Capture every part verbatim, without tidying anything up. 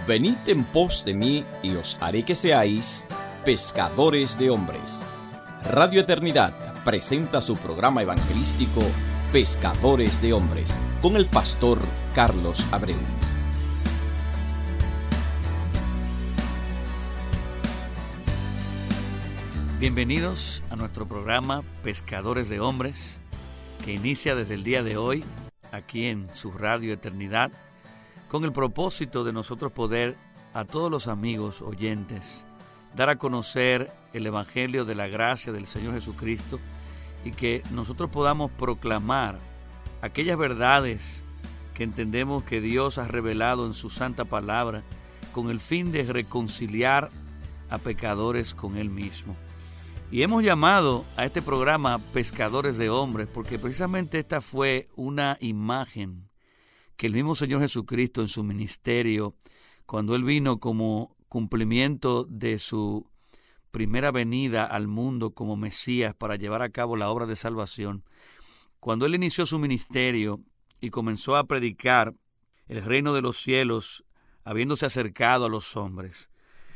Venid en pos de mí, y os haré que seáis pescadores de hombres. Radio Eternidad presenta su programa evangelístico Pescadores de Hombres, con el pastor Carlos Abreu. Bienvenidos a nuestro programa Pescadores de Hombres, que inicia desde el día de hoy, aquí en su Radio Eternidad, con el propósito de nosotros poder a todos los amigos oyentes dar a conocer el Evangelio de la gracia del Señor Jesucristo y que nosotros podamos proclamar aquellas verdades que entendemos que Dios ha revelado en su santa palabra con el fin de reconciliar a pecadores con Él mismo. Y hemos llamado a este programa Pescadores de Hombres porque precisamente esta fue una imagen que el mismo Señor Jesucristo en su ministerio, cuando Él vino como cumplimiento de su primera venida al mundo como Mesías para llevar a cabo la obra de salvación, cuando Él inició su ministerio y comenzó a predicar el reino de los cielos, habiéndose acercado a los hombres,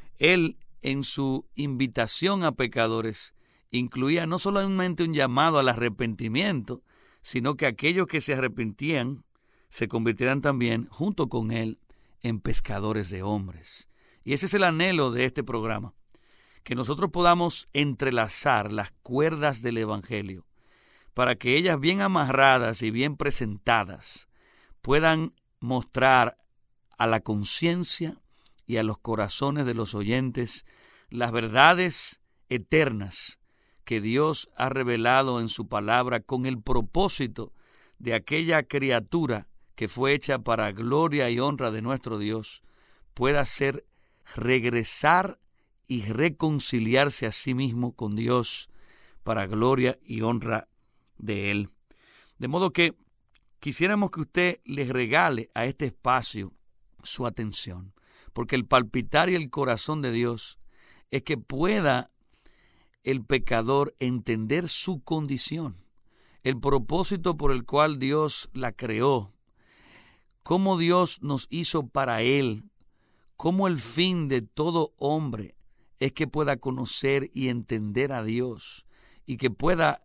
Él en su invitación a pecadores incluía no solamente un llamado al arrepentimiento, sino que aquellos que se arrepentían se convirtieran también, junto con Él, en pescadores de hombres. Y ese es el anhelo de este programa, que nosotros podamos entrelazar las cuerdas del Evangelio para que ellas, bien amarradas y bien presentadas, puedan mostrar a la conciencia y a los corazones de los oyentes las verdades eternas que Dios ha revelado en su palabra con el propósito de aquella criatura que fue hecha para gloria y honra de nuestro Dios, pueda ser regresar y reconciliarse a sí mismo con Dios para gloria y honra de Él. De modo que quisiéramos que usted le regale a este espacio su atención, porque el palpitar y el corazón de Dios es que pueda el pecador entender su condición, el propósito por el cual Dios la creó, cómo Dios nos hizo para Él, cómo el fin de todo hombre es que pueda conocer y entender a Dios y que pueda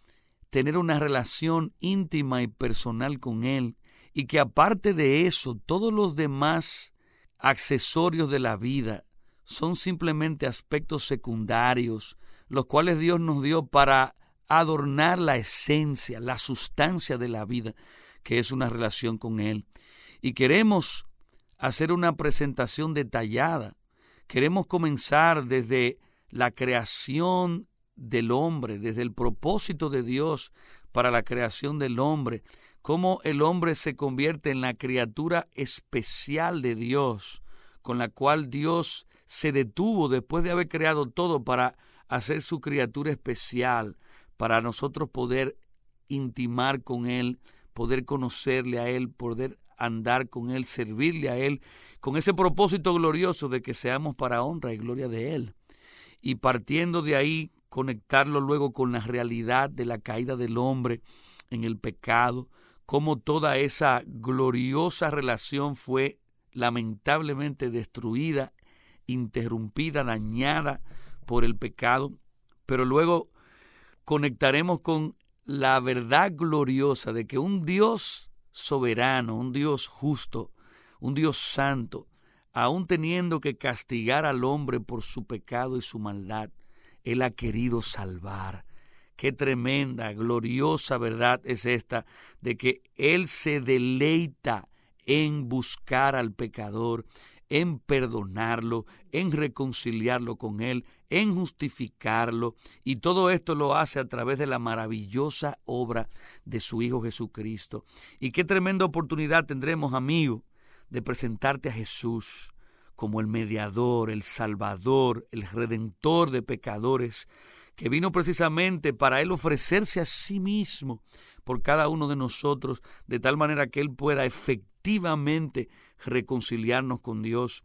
tener una relación íntima y personal con Él, y que aparte de eso, todos los demás accesorios de la vida son simplemente aspectos secundarios, los cuales Dios nos dio para adornar la esencia, la sustancia de la vida, que es una relación con Él. Y queremos hacer una presentación detallada. Queremos comenzar desde la creación del hombre, desde el propósito de Dios para la creación del hombre, cómo el hombre se convierte en la criatura especial de Dios, con la cual Dios se detuvo después de haber creado todo para hacer su criatura especial, para nosotros poder intimar con Él, poder conocerle a Él, poder andar con Él, servirle a Él, con ese propósito glorioso de que seamos para honra y gloria de Él. Y partiendo de ahí, conectarlo luego con la realidad de la caída del hombre en el pecado, cómo toda esa gloriosa relación fue lamentablemente destruida, interrumpida, dañada por el pecado, pero luego conectaremos con la verdad gloriosa de que un Dios soberano, un Dios justo, un Dios santo, aún teniendo que castigar al hombre por su pecado y su maldad, Él ha querido salvar. Qué tremenda, gloriosa verdad es esta, de que Él se deleita en buscar al pecador, en perdonarlo, en reconciliarlo con Él, en justificarlo, y todo esto lo hace a través de la maravillosa obra de su Hijo Jesucristo. Y qué tremenda oportunidad tendremos, amigo, de presentarte a Jesús como el mediador, el salvador, el redentor de pecadores, que vino precisamente para Él ofrecerse a sí mismo por cada uno de nosotros, de tal manera que Él pueda efectivamente reconciliarnos con Dios.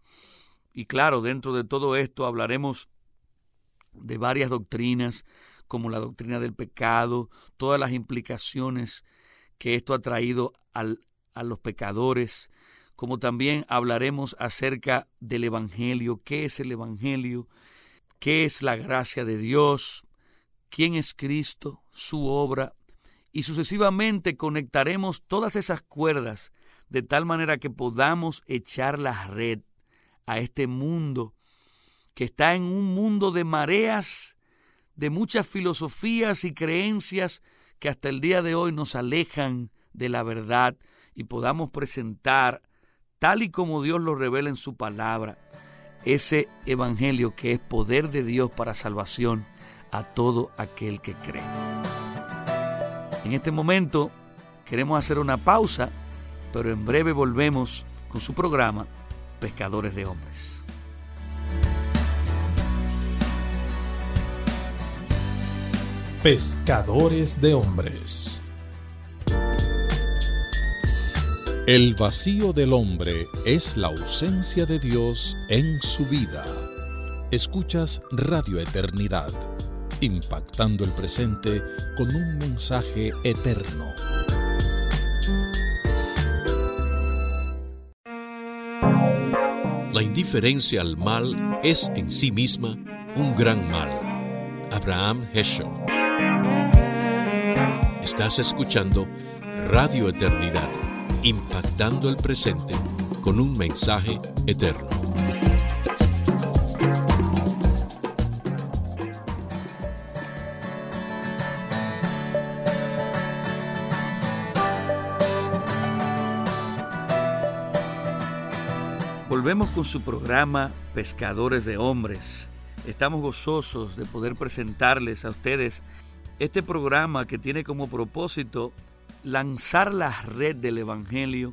Y claro, dentro de todo esto hablaremos de varias doctrinas, como la doctrina del pecado, todas las implicaciones que esto ha traído al, a los pecadores, como también hablaremos acerca del Evangelio, qué es el Evangelio, qué es la gracia de Dios, quién es Cristo, su obra, y sucesivamente conectaremos todas esas cuerdas de tal manera que podamos echar la red a este mundo que está en un mundo de mareas, de muchas filosofías y creencias que hasta el día de hoy nos alejan de la verdad y podamos presentar, tal y como Dios lo revela en su palabra, ese evangelio que es poder de Dios para salvación a todo aquel que cree. En este momento queremos hacer una pausa, pero en breve volvemos con su programa Pescadores de Hombres. Pescadores de Hombres. El vacío del hombre es la ausencia de Dios en su vida. Escuchas Radio Eternidad, impactando el presente con un mensaje eterno. La indiferencia al mal es en sí misma un gran mal. Abraham Heschel. Estás escuchando Radio Eternidad, impactando el presente con un mensaje eterno. Volvemos con su programa Pescadores de Hombres. Estamos gozosos de poder presentarles a ustedes este programa que tiene como propósito lanzar la red del Evangelio.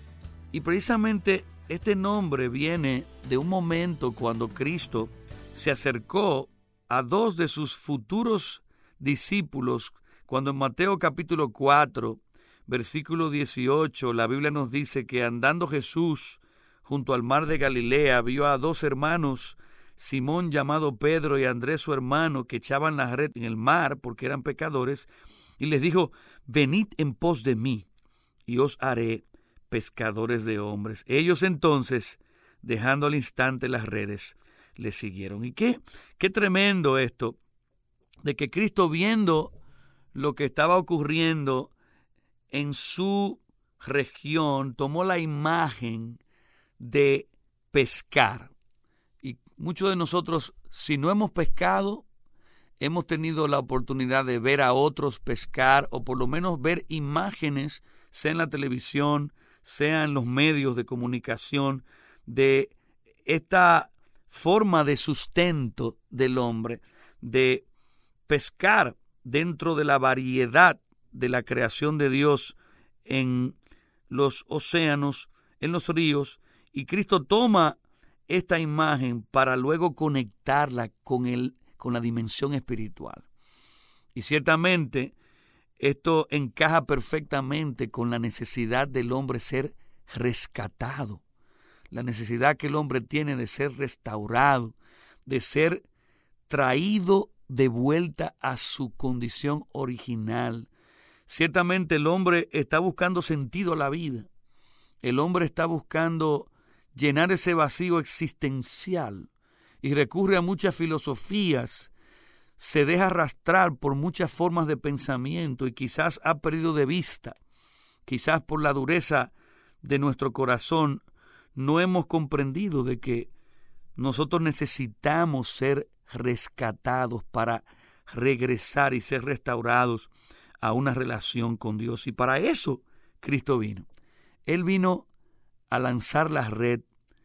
Y precisamente este nombre viene de un momento cuando Cristo se acercó a dos de sus futuros discípulos, cuando en Mateo capítulo cuatro, versículo dieciocho, la Biblia nos dice que andando Jesús junto al mar de Galilea, vio a dos hermanos, Simón llamado Pedro y Andrés su hermano, que echaban la red en el mar porque eran pecadores, y les dijo: venid en pos de mí, y os haré pescadores de hombres. Ellos entonces, dejando al instante las redes, le siguieron. Y qué, qué tremendo esto, de que Cristo, viendo lo que estaba ocurriendo en su región, tomó la imagen de pescar. Y muchos de nosotros, si no hemos pescado, hemos tenido la oportunidad de ver a otros pescar, o por lo menos ver imágenes, sea en la televisión, sea en los medios de comunicación, de esta forma de sustento del hombre, de pescar dentro de la variedad de la creación de Dios en los océanos, en los ríos. Y Cristo toma esta imagen para luego conectarla con el, con la dimensión espiritual. Y ciertamente esto encaja perfectamente con la necesidad del hombre ser rescatado, la necesidad que el hombre tiene de ser restaurado, de ser traído de vuelta a su condición original. Ciertamente el hombre está buscando sentido a la vida. El hombre está buscando llenar ese vacío existencial y recurre a muchas filosofías, se deja arrastrar por muchas formas de pensamiento y quizás ha perdido de vista, quizás por la dureza de nuestro corazón, no hemos comprendido de que nosotros necesitamos ser rescatados para regresar y ser restaurados a una relación con Dios. Y para eso Cristo vino. Él vino a lanzar la red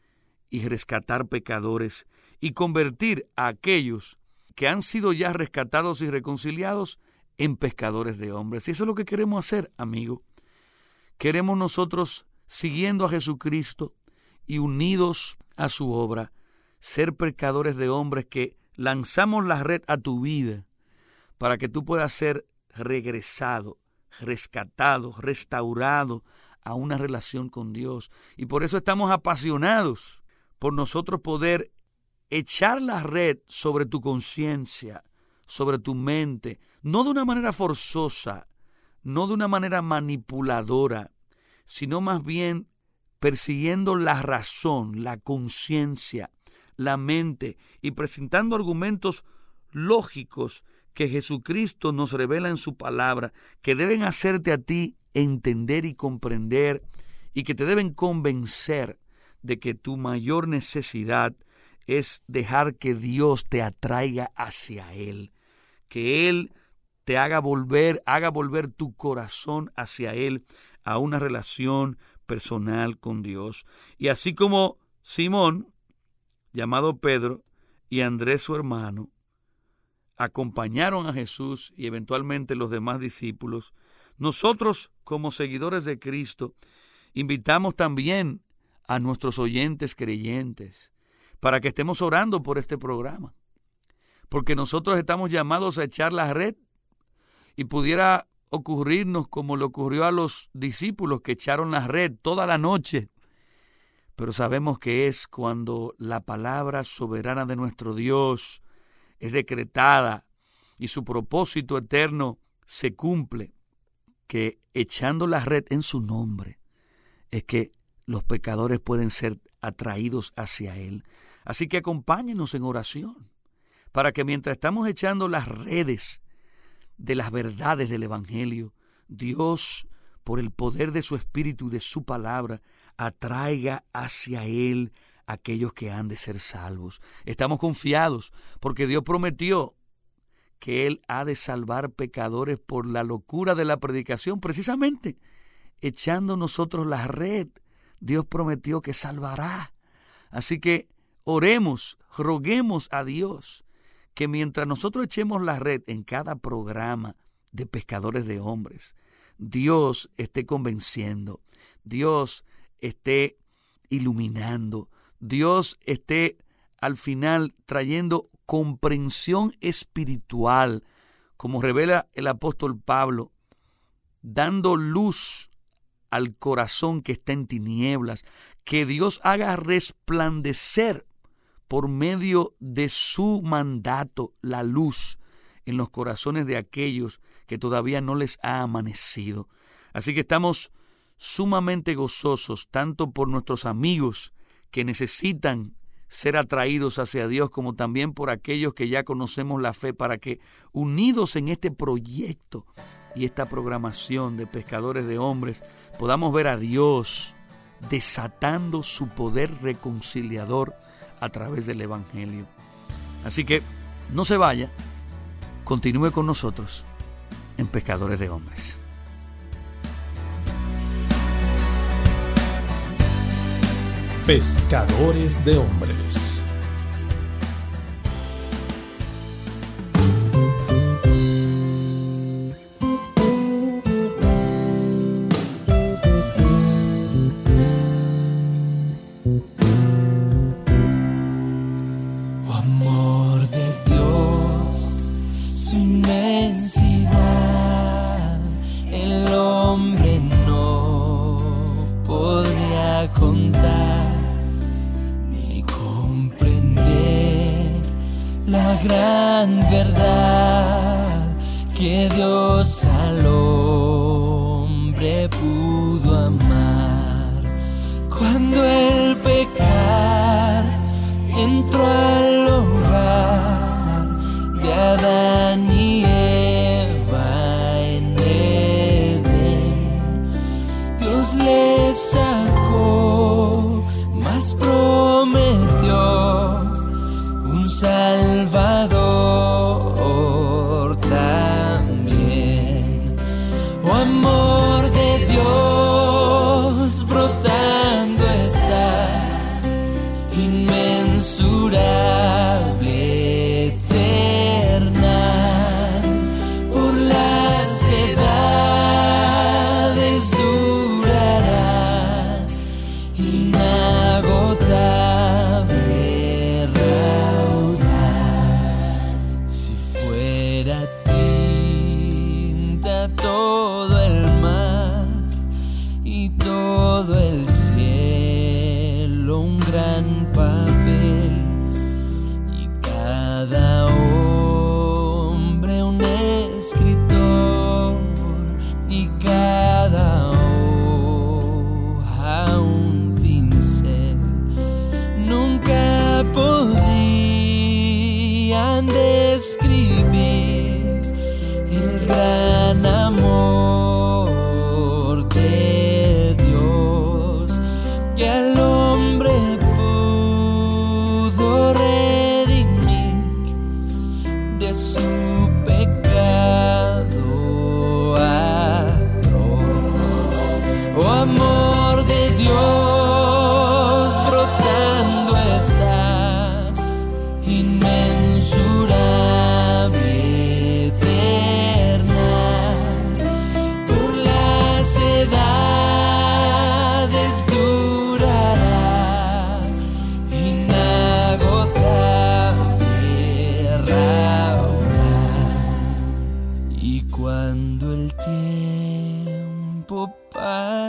y rescatar pecadores y convertir a aquellos que han sido ya rescatados y reconciliados en pescadores de hombres. Y eso es lo que queremos hacer, amigo. Queremos nosotros, siguiendo a Jesucristo y unidos a su obra, ser pescadores de hombres que lanzamos la red a tu vida para que tú puedas ser regresado, rescatado, restaurado a una relación con Dios. Y por eso estamos apasionados por nosotros poder echar la red sobre tu conciencia, sobre tu mente, no de una manera forzosa, no de una manera manipuladora, sino más bien persiguiendo la razón, la conciencia, la mente y presentando argumentos lógicos que Jesucristo nos revela en su palabra, que deben hacerte a ti entender y comprender y que te deben convencer de que tu mayor necesidad es dejar que Dios te atraiga hacia Él, que Él te haga volver, haga volver tu corazón hacia Él, a una relación personal con Dios. Y así como Simón, llamado Pedro, y Andrés su hermano, acompañaron a Jesús y eventualmente los demás discípulos, nosotros como seguidores de Cristo invitamos también a nuestros oyentes creyentes para que estemos orando por este programa, porque nosotros estamos llamados a echar la red y pudiera ocurrirnos como le ocurrió a los discípulos que echaron la red toda la noche, pero sabemos que es cuando la palabra soberana de nuestro Dios es decretada y su propósito eterno se cumple, que echando la red en su nombre es que los pecadores pueden ser atraídos hacia Él. Así que acompáñenos en oración para que mientras estamos echando las redes de las verdades del Evangelio, Dios, por el poder de su Espíritu y de su palabra, atraiga hacia Él aquellos que han de ser salvos. Estamos confiados porque Dios prometió que Él ha de salvar pecadores por la locura de la predicación. Precisamente, echando nosotros la red, Dios prometió que salvará. Así que oremos, roguemos a Dios que mientras nosotros echemos la red en cada programa de pescadores de hombres, Dios esté convenciendo, Dios esté iluminando, Dios esté al final trayendo comprensión espiritual, como revela el apóstol Pablo, dando luz al corazón que está en tinieblas, que Dios haga resplandecer por medio de su mandato la luz en los corazones de aquellos que todavía no les ha amanecido. Así que estamos sumamente gozosos, tanto por nuestros amigos que necesitan ser atraídos hacia Dios, como también por aquellos que ya conocemos la fe, para que unidos en este proyecto y esta programación de pescadores de hombres podamos ver a Dios desatando su poder reconciliador a través del Evangelio. Así que no se vaya, continúe con nosotros en Pescadores de Hombres. Pescadores de Hombres. Y cada hoja un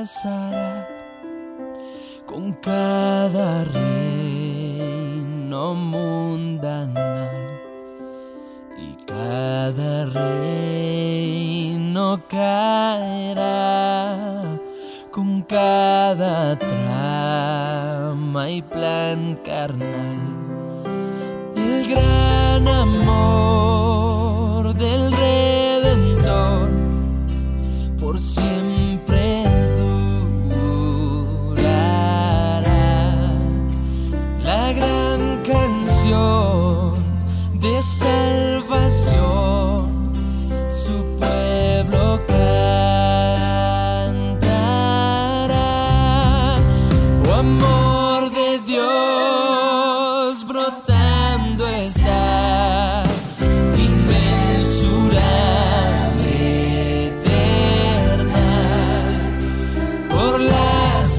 arrasará con cada reino mundanal, y cada reino caerá con cada trama y plan carnal. El gran amor del Redentor por siempre durará. La gran canción de salvación su pueblo cantará. Oh, amor de Dios brotando está, inmensurable, eterna, por las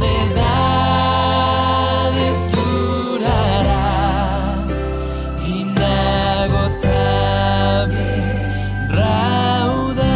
edades durará, inagotable raudal.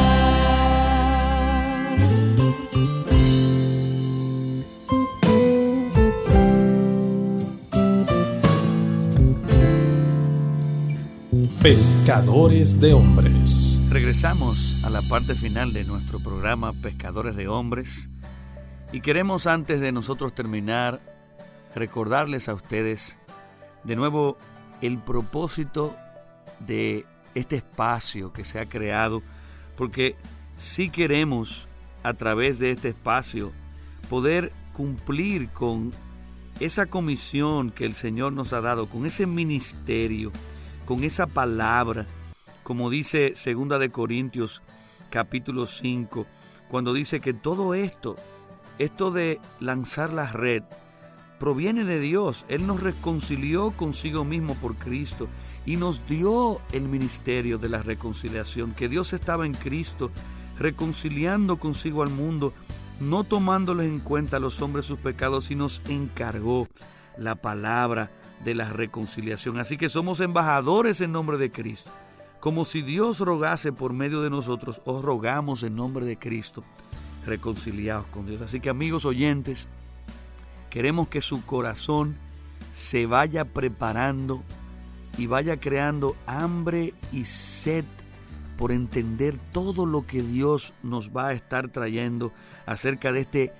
Pescadores de hombres. Regresamos a la parte final de nuestro programa Pescadores de Hombres y queremos, antes de nosotros terminar, recordarles a ustedes de nuevo el propósito de este espacio que se ha creado, porque si queremos a través de este espacio poder cumplir con esa comisión que el Señor nos ha dado, con ese ministerio, con esa palabra, como dice Segunda de Corintios capítulo cinco, cuando dice que todo esto, esto de lanzar la red, proviene de Dios. Él nos reconcilió consigo mismo por Cristo y nos dio el ministerio de la reconciliación, que Dios estaba en Cristo reconciliando consigo al mundo, no tomándoles en cuenta a los hombres sus pecados, y nos encargó la palabra de la reconciliación. Así que somos embajadores en nombre de Cristo. Como si Dios rogase por medio de nosotros, os rogamos en nombre de Cristo, reconciliados con Dios. Así que, amigos oyentes, queremos que su corazón se vaya preparando y vaya creando hambre y sed por entender todo lo que Dios nos va a estar trayendo acerca de este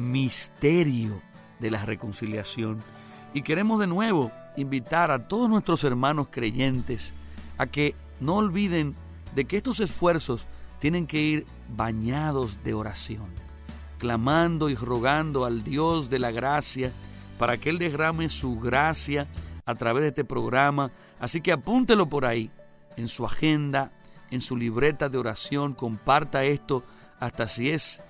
misterio de la reconciliación. Y queremos de nuevo invitar a todos nuestros hermanos creyentes a que no olviden de que estos esfuerzos tienen que ir bañados de oración, clamando y rogando al Dios de la gracia para que Él derrame su gracia a través de este programa. Así que apúntelo por ahí, en su agenda, en su libreta de oración. Comparta esto hasta si es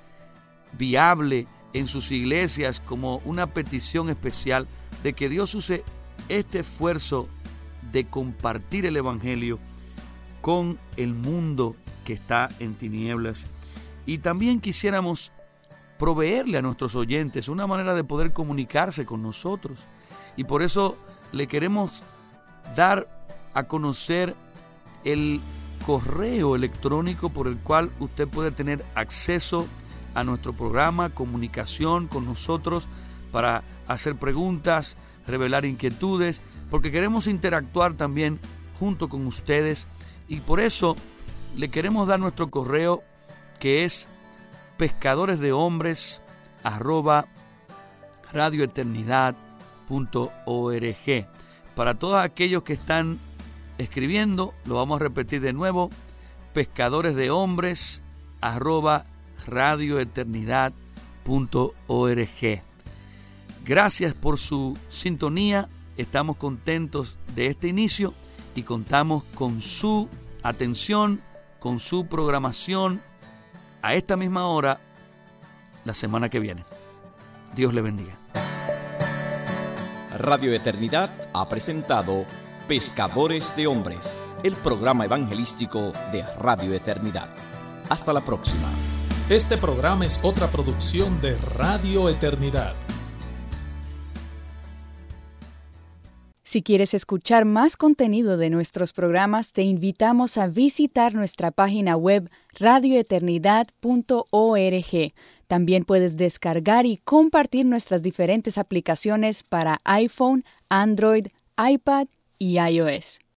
viable en sus iglesias como una petición especial de que Dios use este esfuerzo de compartir el Evangelio con el mundo que está en tinieblas. Y también quisiéramos proveerle a nuestros oyentes una manera de poder comunicarse con nosotros, y por eso le queremos dar a conocer el correo electrónico por el cual usted puede tener acceso a nuestro programa, comunicación con nosotros para hacer preguntas, revelar inquietudes, porque queremos interactuar también junto con ustedes, y por eso le queremos dar nuestro correo, que es pescadoresdehombres arroba radioeternidad punto org. Para todos aquellos que están escribiendo, lo vamos a repetir de nuevo: pescadoresdehombres arroba radioeternidad punto org. Gracias por su sintonía. Estamos contentos de este inicio y contamos con su atención, con su programación a esta misma hora la semana que viene. Dios le bendiga. Radio Eternidad ha presentado Pescadores de Hombres, el programa evangelístico de Radio Eternidad. Hasta la próxima. Este programa es otra producción de Radio Eternidad. Si quieres escuchar más contenido de nuestros programas, te invitamos a visitar nuestra página web radio eternidad punto org. También puedes descargar y compartir nuestras diferentes aplicaciones para iPhone, Android, iPad y iOS.